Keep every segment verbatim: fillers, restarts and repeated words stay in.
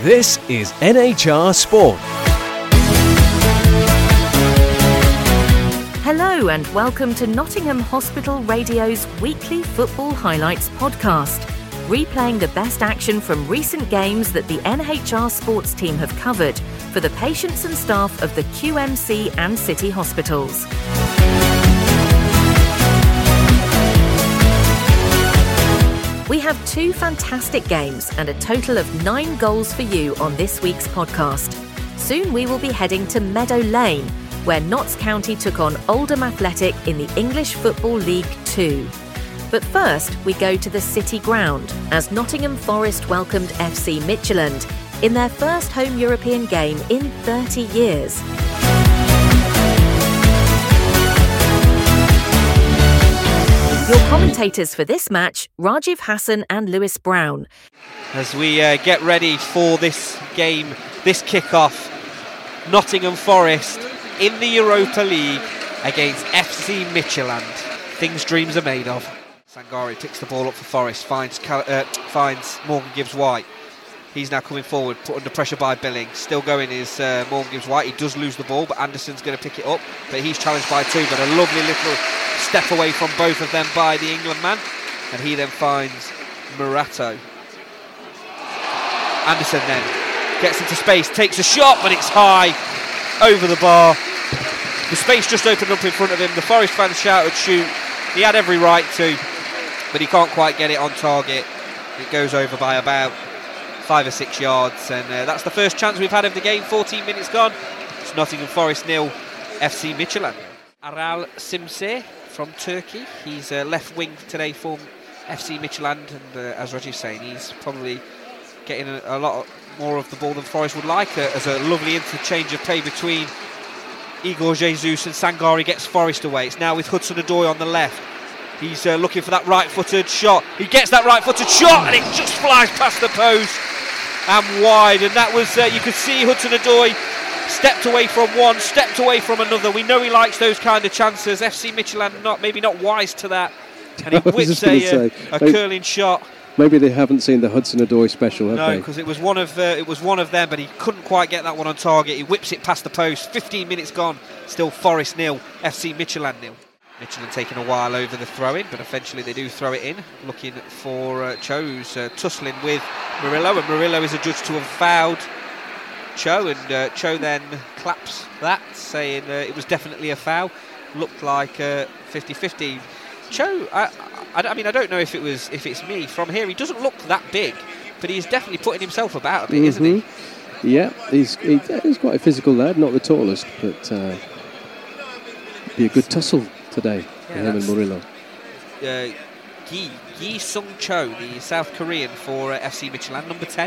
This is N H R Sport. Hello and welcome to Nottingham Hospital Radio's weekly football highlights podcast, replaying the best action from recent games that the N H R Sports team have covered for the patients and staff of the Q M C and City hospitals. We have two fantastic games and a total of nine goals for you on this week's podcast. Soon we will be heading to Meadow Lane, where Notts County took on Oldham Athletic in the English Football League two. But first, we go to the City Ground as Nottingham Forest welcomed F C Midtjylland in their first home European game in thirty years. Your commentators for this match, Rajiv Hassan and Lewis Brown. As we uh, get ready for this game, this kick-off, Nottingham Forest in the Europa League against F C Midtjylland. Things dreams are made of. Sangari picks the ball up for Forest, finds Cal- uh, finds Morgan Gibbs-White. He's now coming forward, put under pressure by Billing. Still going is uh, Morgan Gibbs-White. He does lose the ball, but Anderson's going to pick it up. But he's challenged by two, but a lovely little step away from both of them by the England man. And he then finds Murato. Anderson then gets into space, takes a shot, but it's high over the bar. The space just opened up in front of him. The Forest fans shouted shoot. He had every right to, but he can't quite get it on target. It goes over by about five or six yards, and uh, that's the first chance we've had of the game. fourteen minutes gone. It's Nottingham Forest nil, F C Midtjylland. Aral Simse from Turkey. He's uh, left wing today for F C Midtjylland, and uh, as Roger's saying, he's probably getting a, a lot more of the ball than Forest would like. Uh, as a lovely interchange of play between Igor Jesus and Sangari gets Forest away. It's now with Hudson-Odoi on the left. He's uh, looking for that right-footed shot. He gets that right-footed shot, and it just flies past the post and wide. And that was, uh, you could see Hudson-Odoi stepped away from one, stepped away from another. We know he likes those kind of chances. F C Midtjylland not maybe not wise to that, and he whips a, a, a curling shot. Maybe they haven't seen the Hudson-Odoi special, have no, they? No, because it was one of uh, it was one of them, but he couldn't quite get that one on target. He whips it past the post. fifteen minutes gone, still Forest nil, F C Midtjylland nil. Midtjylland taking a while over the throw-in, but eventually they do throw it in, looking for uh, Cho's uh, tussling with Murillo, and Murillo is adjudged to have fouled Cho, and uh, Cho then claps that, saying uh, it was definitely a foul. Looked like uh, fifty-fifty. Cho, I, I, I mean, I don't know if it was if it's me from here. He doesn't look that big, but he's definitely putting himself about a bit, mm-hmm. isn't he? Yeah, he's he, he's quite a physical lad, not the tallest, but uh, be a good tussle today for yeah, him and Murillo. Uh, Gi Gi Sung Cho, the South Korean for uh, F C Midtjylland, number ten.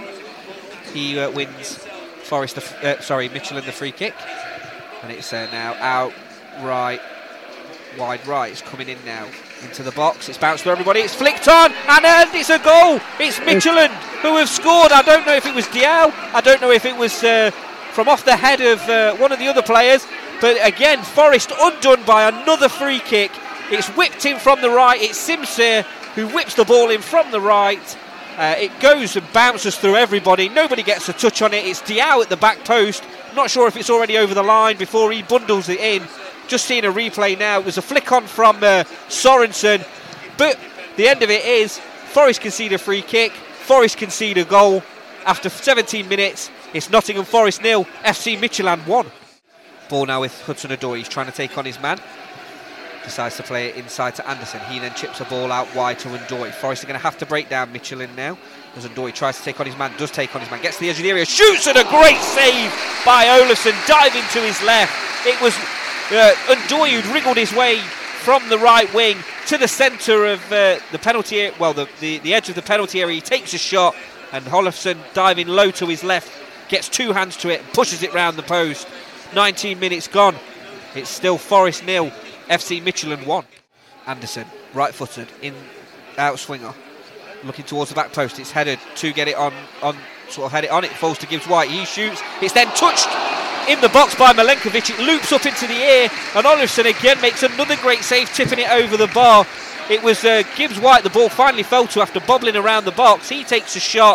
He uh, wins Forest, the f- uh, sorry, Midtjylland the free kick, and it's uh, now out right, wide right. It's coming in now into the box. It's bounced to everybody. It's flicked on, and uh, it's a goal. It's Midtjylland who have scored. I don't know if it was Diao. I don't know if it was uh, from off the head of uh, one of the other players. But again, Forest undone by another free kick. It's whipped in from the right. It's Simsir who whips the ball in from the right. Uh, it goes and bounces through everybody. Nobody gets a touch on it. It's Diao at the back post. Not sure if it's already over the line before he bundles it in. Just seeing a replay now. It was a flick on from uh, Sorensen. But the end of it is Forest concede a free kick. Forest concede a goal. After seventeen minutes, it's Nottingham Forest nil, F C Midtjylland one. Ball now with Hudson-Odoi. He's trying to take on his man. Decides to play it inside to Anderson. He then chips a ball out wide to Ndoi. Forest are going to have to break down Midtjylland now, as Ndoi tries to take on his man, does take on his man, gets to the edge of the area, shoots, and a great save by Olafsson, diving to his left. It was uh, Ndoi who'd wriggled his way from the right wing to the centre of uh, the penalty area, well, the, the, the edge of the penalty area. He takes a shot, and Olafsson, diving low to his left, gets two hands to it, pushes it round the post. nineteen minutes gone. It's still Forest nil, F C Midtjylland one. Anderson, right-footed, in out swinger, looking towards the back post. It's headed to get it on, on sort of head it on. It falls to Gibbs-White. He shoots. It's then touched in the box by Milenkovic. It loops up into the air, and Olafsson again makes another great save, tipping it over the bar. It was uh, Gibbs-White the ball finally fell to after bobbling around the box. He takes a shot,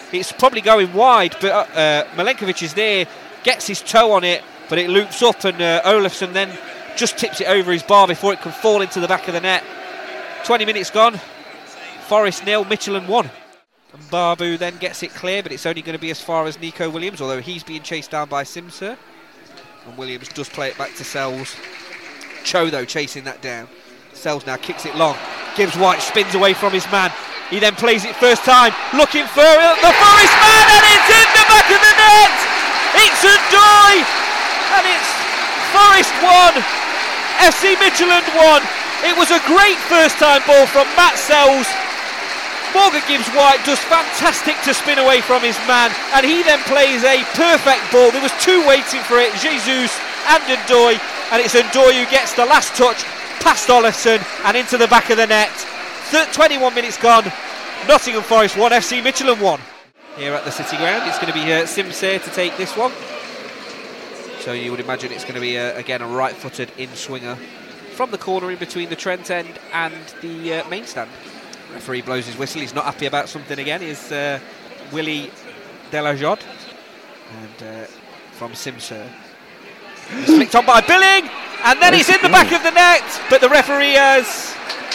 It's probably going wide, but uh, Milenkovic is there, gets his toe on it, but it loops up, and uh, Olafsson then just tips it over his bar before it can fall into the back of the net. twenty minutes gone. Forest nil, Midtjylland one. And Babu then gets it clear, but it's only going to be as far as Nico Williams, although he's being chased down by Simser. And Williams does play it back to Sells. Cho, though, chasing that down. Sells now kicks it long. Gibbs White spins away from his man. He then plays it first time, looking for the Forest man, and it's in the back of the net! It's Ndoye! And it's Forest one, F C Midtjylland one. It was a great first time ball from Matt Sells. Morgan Gibbs White does fantastic to spin away from his man, and he then plays a perfect ball. There was two waiting for it, Jesus and Ndoye, and it's Ndoye who gets the last touch past Olafsson and into the back of the net. twenty-one minutes gone. Nottingham Forest one, F C Midtjylland one. Here at the City Ground, it's going to be uh, Simser to take this one. So you would imagine it's going to be, uh, again, a right-footed in-swinger from the corner in between the Trent end and the uh, main stand. Referee blows his whistle. He's not happy about something again. Is uh, Willie Delajode. And uh, from Simser. He's flicked on by Billing, and then he's in the back of the net, but the referee has...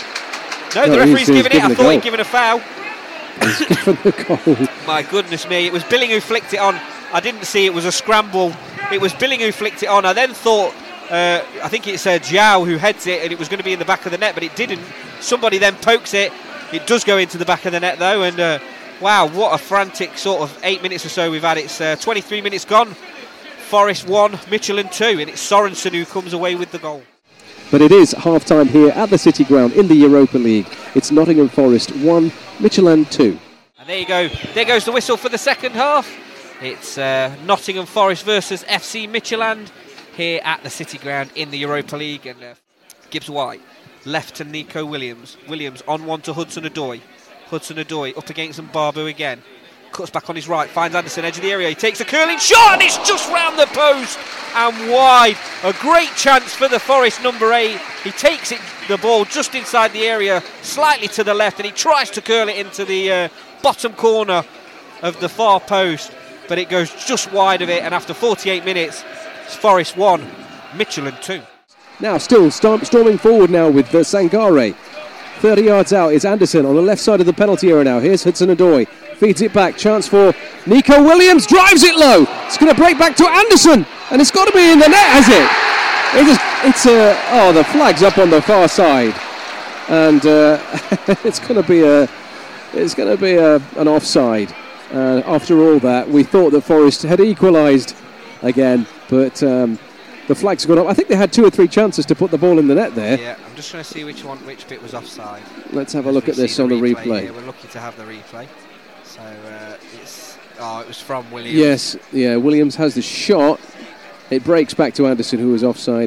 No, no the referee's given it. I thought goal. he'd given a foul. He's given the goal. My goodness me, it was Billing who flicked it on. I didn't see it was a scramble. It was Billing who flicked it on. I then thought, uh, I think it's uh, Jiao who heads it, and it was going to be in the back of the net, but it didn't. Somebody then pokes it. It does go into the back of the net, though, and uh, wow, what a frantic sort of eight minutes or so we've had. It's uh, twenty-three minutes gone. Forest one, Midtjylland two, and it's Sorensen who comes away with the goal. But it is half-time here at the City Ground in the Europa League. It's Nottingham Forest one, Midtjylland two. And there you go. There goes the whistle for the second half. It's uh, Nottingham Forest versus F C Midtjylland here at the City Ground in the Europa League. And uh, Gibbs White left to Nico Williams. Williams on one to Hudson-Odoi. Hudson-Odoi up against Mbabu again. Cuts back on his right, finds Anderson, edge of the area. He takes a curling shot, and it's just round the post and wide. A great chance for the Forest number eight. He takes it, the ball just inside the area, slightly to the left, and he tries to curl it into the uh, bottom corner of the far post, but it goes just wide of it. And after forty-eight minutes, it's Forest one, Midtjylland two. Now still storm- storming forward now with uh, Sangare. thirty yards out is Anderson on the left side of the penalty area now. Here's Hudson-Odoi. Feeds it back. Chance for Nico Williams. Drives it low. It's going to break back to Anderson. And it's got to be in the net, has it? It is, it's a... Uh, oh, the flag's up on the far side. And uh, it's going to be a... It's going to be a, an offside. Uh, after all that, we thought that Forest had equalised again. But... Um, The flag's gone up. I think they had two or three chances to put the ball in the net there. Yeah, I'm just trying to see which one, which bit was offside. Let's have a look at this on the replay. Yeah, we're lucky to have the replay. So uh, it's oh, it was from Williams. Yes, yeah. Williams has the shot. It breaks back to Anderson, who was offside.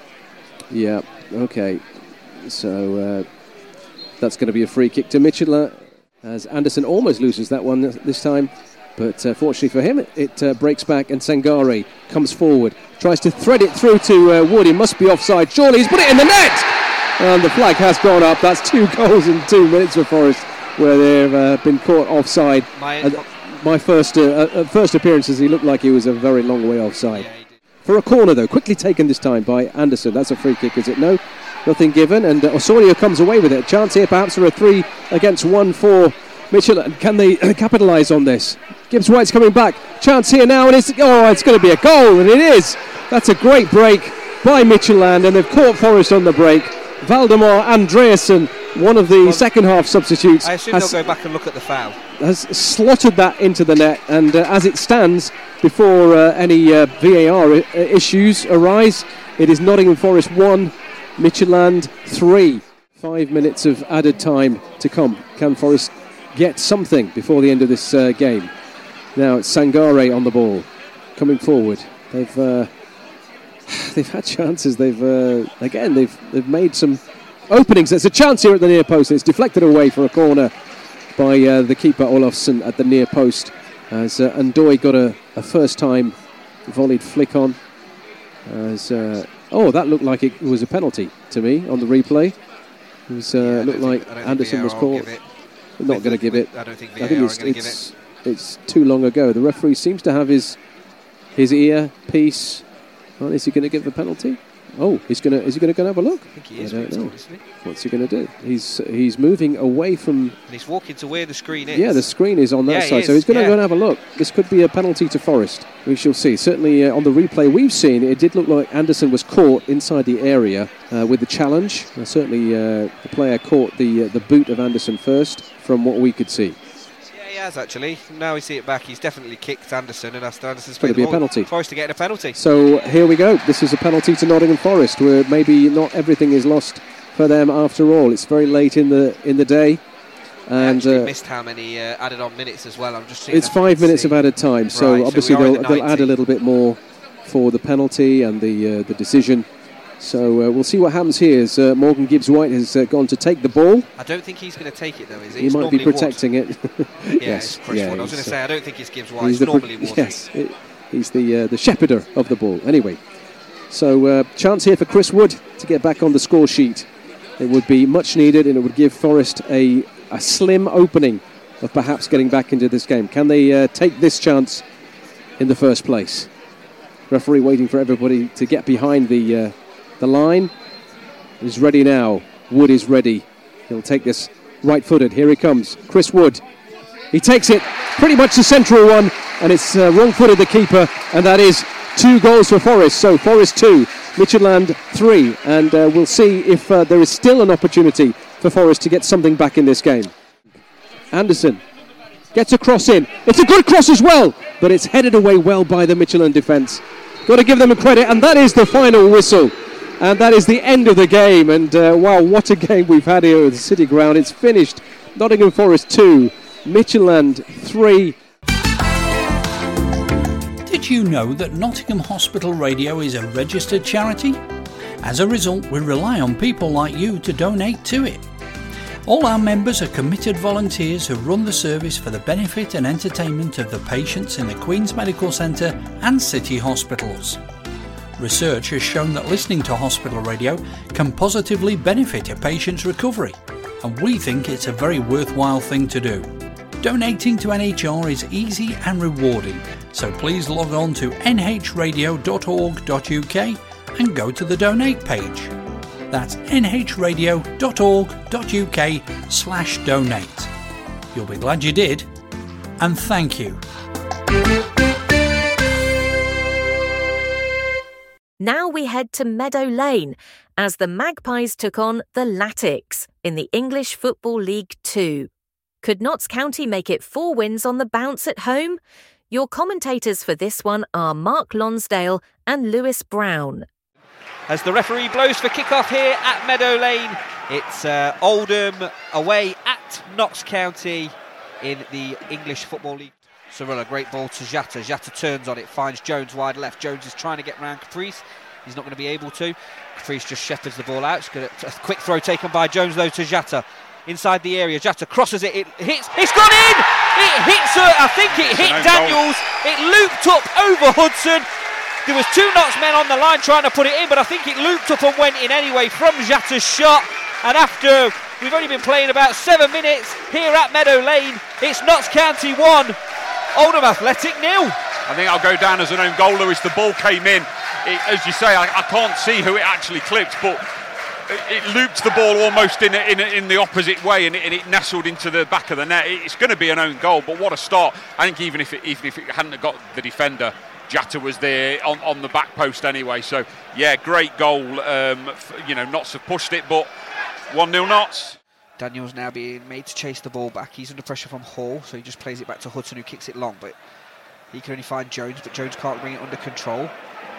Yeah. Okay. So uh, that's going to be a free kick to Midtjylland, as Anderson almost loses that one this time. But uh, fortunately for him, it, it uh, breaks back, and Sangare comes forward. Tries to thread it through to uh, Wood. He must be offside. Surely he's put it in the net! And the flag has gone up. That's two goals in two minutes for Forest, where they've uh, been caught offside. My, uh, my first uh, uh, first appearances, he looked like he was a very long way offside. Yeah, for a corner, though, quickly taken this time by Anderson. That's a free kick, is it? No, nothing given. And uh, Osorio comes away with it. A chance here, perhaps, for a three against one for Midtjylland. Can they uh, capitalise on this? Gibbs White's coming back. Chance here now, and it's oh, it's going to be a goal, and it is. That's a great break by Midtjylland, and they've caught Forest on the break. Valdemar Andreasen, one of the well, second half substitutes, I assume has, they'll go back and look at the foul. Has slotted that into the net, and uh, as it stands, before uh, any uh, V A R I- issues arise, it is Nottingham Forest one, Midtjylland three. Five minutes of added time to come. Can Forest get something before the end of this uh, game? Now it's Sangare on the ball, coming forward. They've uh, they've had chances. They've uh, again they've they've made some openings. There's a chance here at the near post. It's deflected away for a corner by uh, the keeper Olafsson at the near post. As uh, Ndoye got a, a first time volleyed flick on. As uh, oh, that looked like it was a penalty to me on the replay. It was uh, yeah, looked like think, Anderson was caught. Not going to give it. I don't think V A R I think it's, are going to give it's it. it's too long ago. The referee seems to have his his ear piece. Oh, is he going to give the penalty? Oh, he's going to. Is he going to go and have a look? I think he is. I don't know. Told, isn't he? What's he going to do? He's he's moving away from. And he's walking to where the screen is. Yeah, the screen is on that yeah, side, he so he's going to yeah. go and have a look. This could be a penalty to Forest. We shall see. Certainly uh, on the replay we've seen, it did look like Anderson was caught inside the area uh, with the challenge. Uh, certainly, uh, the player caught the uh, the boot of Anderson first, from what we could see. He has actually. Now we see it back. He's definitely kicked Anderson, and Aston Anderson's going to be a penalty. Forest to get a penalty. So here we go. This is a penalty to Nottingham Forest, where maybe not everything is lost for them after all. It's very late in the in the day, and I uh, missed how many uh, added on minutes as well. I'm just. Seeing it's five minutes of added time. So right, obviously so they'll the they'll add a little bit more for the penalty and the uh, the decision. So uh, we'll see what happens here as uh, Morgan Gibbs-White has uh, gone to take the ball. I don't think he's going to take it though, is he? He it's might be protecting Wood. it. yeah, yes, it's Chris yeah, Wood. I was going to uh, say, I don't think it's Gibbs-White. He's It's the normally pro- Wood. Yes, it, he's the uh, the shepherder of the ball. Anyway, so uh, chance here for Chris Wood to get back on the score sheet. It would be much needed, and it would give Forest a, a slim opening of perhaps getting back into this game. Can they uh, take this chance in the first place? Referee waiting for everybody to get behind the uh, the line. He's ready now. Wood is ready. He'll take this right-footed. Here he comes. Chris Wood. He takes it. Pretty much the central one. And it's uh, wrong-footed, the keeper. And that is two goals for Forest. So Forest two, Midtjylland three. And uh, we'll see if uh, there is still an opportunity for Forest to get something back in this game. Anderson gets a cross in. It's a good cross as well. But it's headed away well by the Midtjylland defence. Got to give them a credit. And that is the final whistle. And that is the end of the game. And uh, wow, what a game we've had here at the City Ground. It's finished. Nottingham Forest two, Midtjylland three. Did you know that Nottingham Hospital Radio is a registered charity? As a result, we rely on people like you to donate to it. All our members are committed volunteers who run the service for the benefit and entertainment of the patients in the Queen's Medical Centre and City Hospitals. Research has shown that listening to hospital radio can positively benefit a patient's recovery, and we think it's a very worthwhile thing to do. Donating to N H R is easy and rewarding, so please log on to n h radio dot org dot u k and go to the donate page. That's n h radio dot org dot u k slash donate. You'll be glad you did, and thank you. Now we head to Meadow Lane as the Magpies took on the Latics in the English Football League two. Could Notts County make it four wins on the bounce at home? Your commentators for this one are Mark Lonsdale and Lewis Brown. As the referee blows for kick-off here at Meadow Lane, it's uh, Oldham away at Notts County in the English Football League. Cirilla, great ball to Jata. Jata turns on it, finds Jones wide left. Jones is trying to get round Caprice. He's not going to be able to. Caprice just shepherds the ball out. It's good. A quick throw taken by Jones, though, to Jata. Inside the area, Jata crosses it. It hits. It's gone in! It hits her. I think it hit Daniels. Goal. It looped up over Hudson. There was two Notts men on the line trying to put it in, but I think it looped up and went in anyway from Jata's shot. And after we've only been playing about seven minutes here at Meadow Lane, it's Notts County one, Oldham Athletic nil. I think I'll go down as an own goal, Lewis. The ball came in. It, as you say, I, I can't see who it actually clipped, but it, it looped the ball almost in in, in the opposite way, and it, and it nestled into the back of the net. It's going to be an own goal, but what a start. I think even if it, even if it hadn't got the defender, Jata was there on, on the back post anyway. So, yeah, great goal. Um, you know, Notts have pushed it, but one nil Notts. Daniel's now being made to chase the ball back. He's under pressure from Hall, so he just plays it back to Hudson, who kicks it long, but he can only find Jones, but Jones can't bring it under control.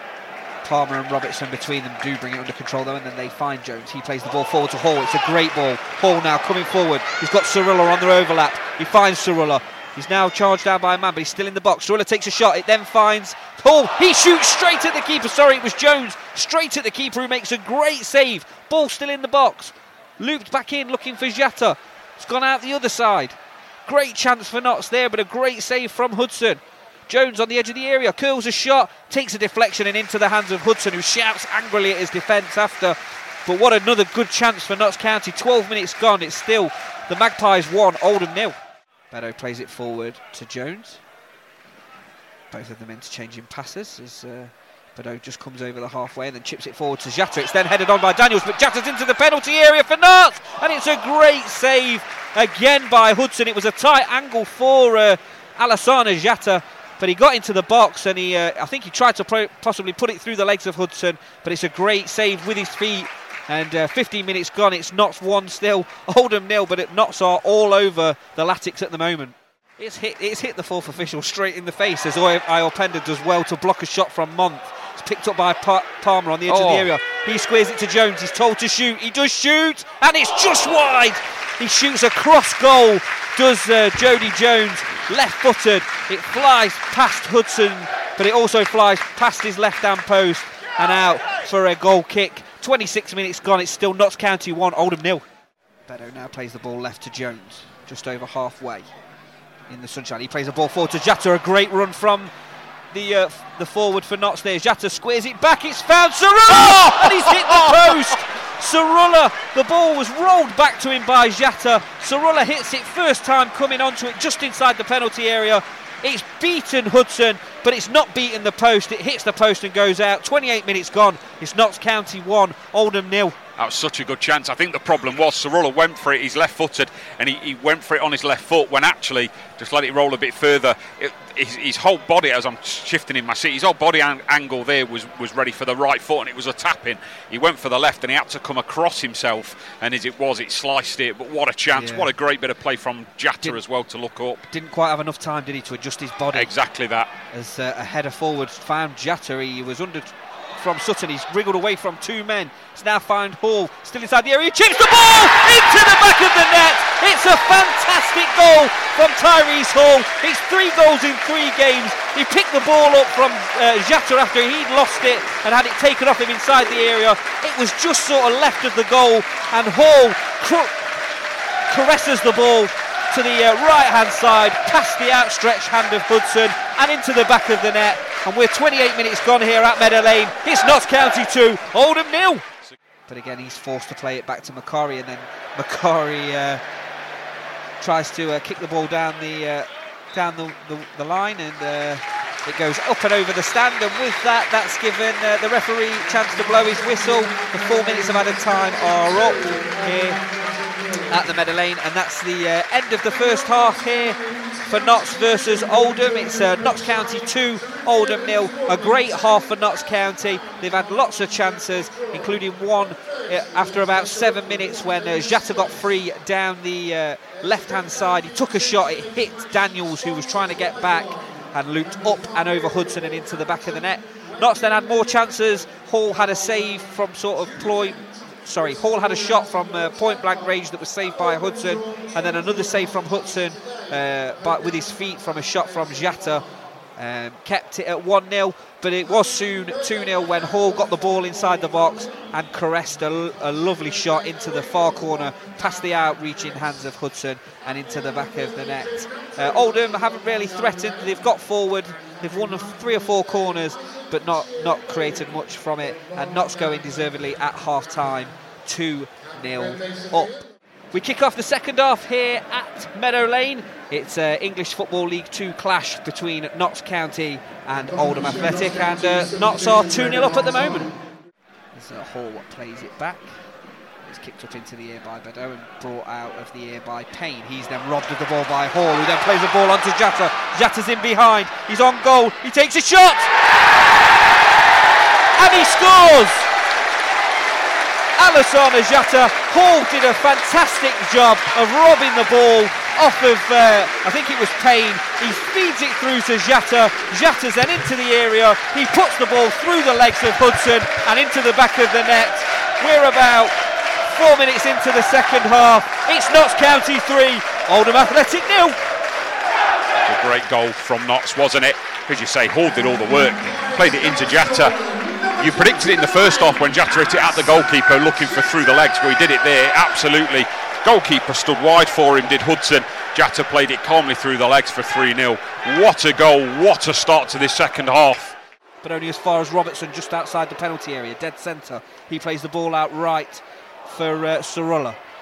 Palmer and Robertson between them do bring it under control, though, and then they find Jones. He plays the ball forward to Hall. It's a great ball. Hall now coming forward. He's got Cirilla on their overlap. He finds Cirilla. He's now charged down by a man, but he's still in the box. Cirilla takes a shot. It then finds Hall. He shoots straight at the keeper. Sorry, it was Jones. Straight at the keeper, who makes a great save. Ball still in the box. Looped back in, looking for Jata. It's gone out the other side. Great chance for Notts there, but a great save from Hudson. Jones on the edge of the area, curls a shot, takes a deflection and into the hands of Hudson, who shouts angrily at his defence after. But what another good chance for Notts County. twelve minutes gone, it's still the Magpies one, Oldham nil. Bedo plays it forward to Jones. Both of them interchanging passes as uh, Bedo just comes over the halfway and then chips it forward to Jatta. It's then headed on by Daniels, but Jatta's into the penalty area for Notts, and it's a great save again by Hudson. It was a tight angle for uh, Alassane Jatta, but he got into the box and he, uh, I think he tried to pro- possibly put it through the legs of Hudson, but it's a great save with his feet. And uh, fifteen minutes gone, it's Notts one still, Oldham nil, but it, Notts are all over the Latics at the moment. It's hit, it's hit the fourth official straight in the face as Iopenda does well to block a shot from Month. It's picked up by pa- Palmer on the edge oh. of the area. He squares it to Jones. He's told to shoot. He does shoot, and it's just wide. He shoots a cross goal, does uh, Jody Jones, left-footed. It flies past Hudson, but it also flies past his left-hand post and out for a goal kick. twenty-six minutes gone. It's still Notts County one, Oldham nil. Bedo now plays the ball left to Jones, just over halfway in the sunshine. He plays the ball forward to Jatta. A great run from the uh, the forward for Notts there. Jatta squares it back. It's found Sarulla, oh! and he's hit the post. Sarulla, the ball was rolled back to him by Jatta. Sarulla hits it first time coming onto it just inside the penalty area. It's beaten Hudson, but it's not beaten the post. It hits the post and goes out. twenty-eight minutes gone. It's Notts County one, Oldham nil. That was such a good chance. I think the problem was Sarulla went for it. He's left-footed, and he, he went for it on his left foot when actually just let it roll a bit further. It, his, his whole body, as I'm shifting in my seat, his whole body an- angle there was, was ready for the right foot, and it was a tap-in. He went for the left, and he had to come across himself, and as it was, it sliced it. But what a chance. Yeah. What a great bit of play from Jatta didn't, as well to look up. Didn't quite have enough time, did he, to adjust his body. Exactly that. As uh, a header forward found Jatta, he was under... from Sutton. He's wriggled away from two men. He's now found Hall, still inside the area. He chips the ball into the back of the net. It's a fantastic goal from Tyrese Hall. It's three goals in three games. He picked the ball up from uh, Jatta after he'd lost it and had it taken off him inside the area. It was just sort of left of the goal, and Hall cr- caresses the ball to the uh, right hand side, past the outstretched hand of Hudson and into the back of the net. And we're twenty-eight minutes gone here at Meadow Lane. It's Notts County two, Oldham nil. But again, he's forced to play it back to Macari, and then Macari uh, tries to uh, kick the ball down the uh, down the, the, the line, and uh, it goes up and over the stand. And with that, that's given uh, the referee a chance to blow his whistle. The four minutes of added time are up here at the Meadow Lane, and that's the uh, end of the first half here for Notts versus Oldham. It's uh, Notts County two, Oldham nil. A great half for Notts County. They've had lots of chances, including one uh, after about seven minutes when uh, Jatta got free down the uh, left-hand side. He took a shot, it hit Daniels, who was trying to get back, and looped up and over Hudson and into the back of the net. Notts then had more chances. Hall had a save from sort of ploy. Sorry, Hall had a shot from uh, point-blank range that was saved by Hudson, and then another save from Hudson uh, but with his feet from a shot from Jatta. Um, kept it at one nil, but it was soon two nil when Hall got the ball inside the box and caressed a, a lovely shot into the far corner, past the outreaching hands of Hudson and into the back of the net. Uh, Oldham haven't really threatened. They've got forward, they've won three or four corners, but not, not created much from it, and Notts going deservedly at half-time, two nil up. We kick off the second half here at Meadow Lane. It's an English Football League two clash between Notts County and Oldham Athletic, and uh, Notts are two nil up at the moment. There's uh, Hall what plays it back. It's kicked up into the air by Bedo and brought out of the air by Payne. He's then robbed of the ball by Hall, who then plays the ball onto Jatta. Jatta's in behind. He's on goal. He takes a shot! And he scores! Alassane Jatta. Hall did a fantastic job of robbing the ball off of, uh, I think it was Payne. He feeds it through to Jatta. Jatta's then into the area. He puts the ball through the legs of Hudson and into the back of the net. We're about four minutes into the second half. It's Notts County three, Oldham Athletic nil. A great goal from Notts, wasn't it? As you say, Hall did all the work. Played it into Jatta. You predicted it in the first half when Jatta hit it at the goalkeeper looking for through the legs, but he did it there, absolutely. Goalkeeper stood wide for him, did Hudson. Jatta played it calmly through the legs for three nil. What a goal, what a start to this second half. But only as far as Robertson, just outside the penalty area, dead centre. He plays the ball out right for uh, Sarulla.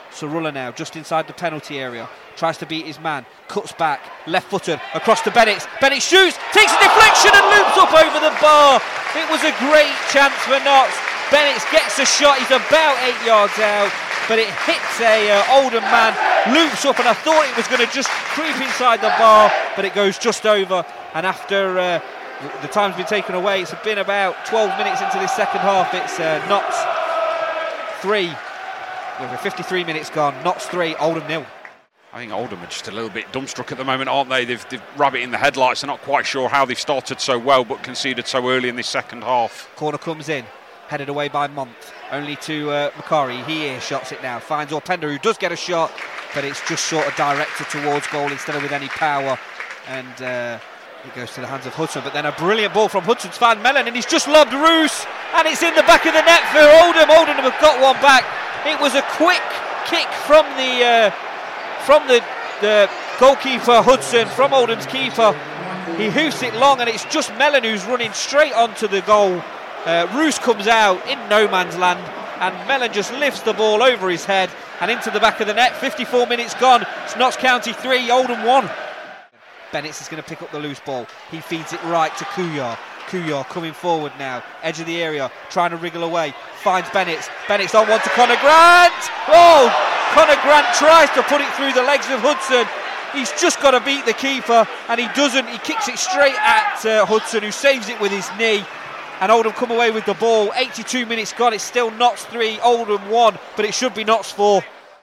Sarulla now, just inside the penalty area. Tries to beat his man. Cuts back. Left-footed. Across to Bennett. Bennett shoots. Takes a deflection and loops up over the bar. It was a great chance for Notts. Bennett gets a shot. He's about eight yards out. But it hits a uh, Oldham man. Loops up, and I thought it was going to just creep inside the bar. But it goes just over. And after uh, the time's been taken away, it's been about twelve minutes into this second half. It's uh, Notts three. With fifty-three minutes gone. Notts three, Oldham nil. I think Oldham are just a little bit dumbstruck at the moment, aren't they? They've, they've rabbit in the headlights. They're not quite sure how they've started so well, but conceded so early in this second half. Corner comes in, headed away by Month. Only to uh, Macari. He ear shots it now. Finds Orpenda, who does get a shot, but it's just sort of directed towards goal instead of with any power. And uh, it goes to the hands of Hudson. But then a brilliant ball from Hudson's fan Mellon, and he's just lobbed Roos, and it's in the back of the net for Oldham. Oldham have got one back. It was a quick kick from the uh, from the, the goalkeeper Hudson, from Oldham's keeper. He hoofs it long, and it's just Mellon who's running straight onto the goal. Uh, Roos comes out in no man's land, and Mellon just lifts the ball over his head and into the back of the net. fifty-four minutes gone. It's Notts County three, Oldham one. Bennett is going to pick up the loose ball. He feeds it right to Kuyar. Kuyar coming forward now, edge of the area, trying to wriggle away, finds Bennett. Bennett's on one to Conor Grant. Oh, Conor Grant tries to put it through the legs of Hudson. He's just got to beat the keeper, and he doesn't. He kicks it straight at uh, Hudson, who saves it with his knee. And Oldham come away with the ball. eighty-two minutes gone. It's still Notts three, Oldham one, but it should be Notts four.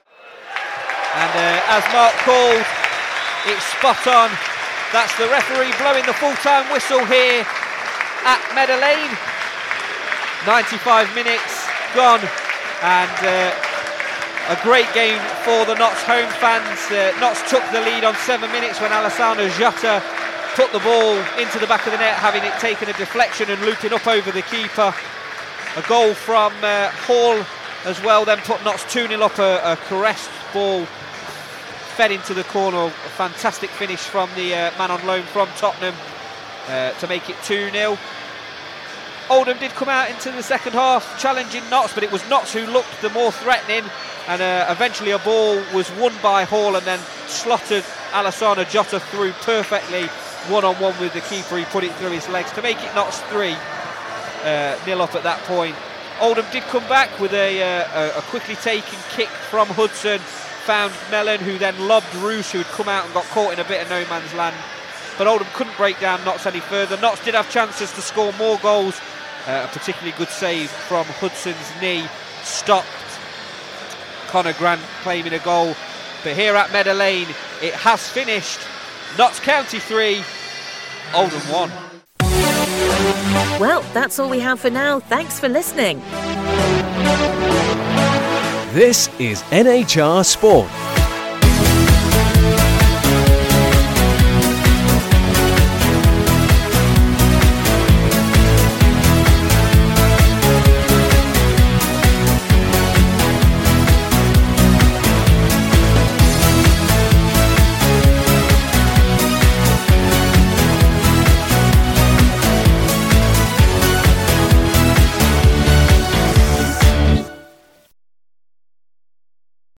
And uh, as Mark called, it's spot on. That's the referee blowing the full-time whistle here at Meadow Lane. ninety-five minutes gone, and uh, a great game for the Notts home fans. Uh, Notts took the lead on seven minutes when Alassane Jota put the ball into the back of the net, having it taken a deflection and looping up over the keeper. A goal from uh, Hall as well, then put Notts two nil up. A, a caressed ball fed into the corner. A fantastic finish from the uh, man on loan from Tottenham uh, to make it two nil. Oldham did come out into the second half challenging Notts, but it was Notts who looked the more threatening, and uh, eventually a ball was won by Hall and then slotted Alassane Jota through perfectly, one-on-one with the keeper. He put it through his legs to make it Notts three, uh, nil up at that point. Oldham did come back with a, uh, a quickly taken kick from Hudson, found Mellon, who then lobbed Roos, who had come out and got caught in a bit of no man's land. But Oldham couldn't break down Notts any further. Notts did have chances to score more goals. Uh, a particularly good save from Hudson's knee stopped Conor Grant claiming a goal. But here at Meadow Lane, it has finished. Notts County three, Oldham one. Well, that's all we have for now. Thanks for listening. This is N H R Sport.